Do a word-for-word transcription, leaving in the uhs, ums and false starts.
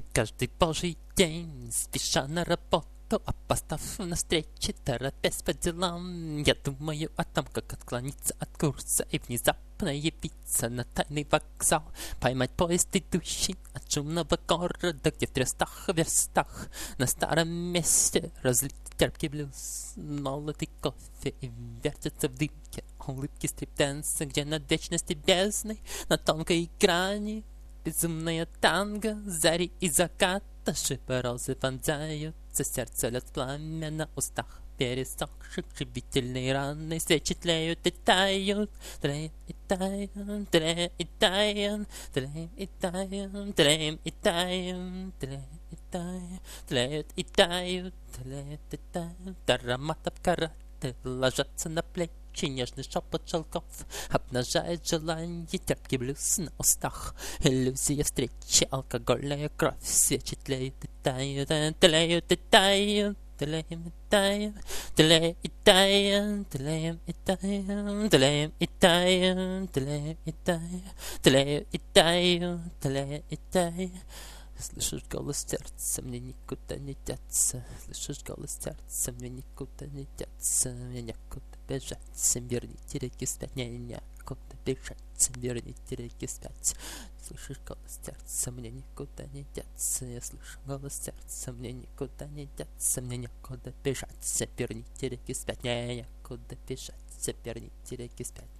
Каждый божий день, спеша на работу, опоздав на встрече, торопясь по делам, я думаю о том, как отклониться от курса и внезапно явиться на тайный вокзал, поймать поезд, идущий от шумного города, где в трехстах верстах на старом месте разлит терпкий блюз, молотый кофе и вертятся в дымке улыбки стриптенса, где над вечности бездной на тонкой грани безумная танго, зари и заката, шипы розы вонзаются, сердце лед пламя на устах пересохших, живительные раны, свечи тлеют и тают, тлеют и тают, тлеют и тают, тлеют и тают, тлеют и тают, тлеют и тают, тлеют и тают, тлеют и тают, ароматов караты ложатся на плечи. Нежный шепот шелков обнажает желание, терпкий блюз на устах, иллюзия встречи, алкогольная кровь, свечи тлеют и тают, тлеют и тают, тлеют и тают, тлеют и тают, тлеют и тают, тлеют и тают, тлеют и тают, тлеют и тают, тлеют и тают. Слышишь голос сердца, мне никуда не деться. Слышишь голос сердца, мне никуда не деться. Мне некуда бежать, верните реки спять. Мне некуда бежать, верните реки спять. Слышишь голос сердца, мне никуда не деться. Я слышу голос сердца, мне никуда не деться. Мне некуда бежать, верните реки спять. Мне некуда бежать, верните реки спять.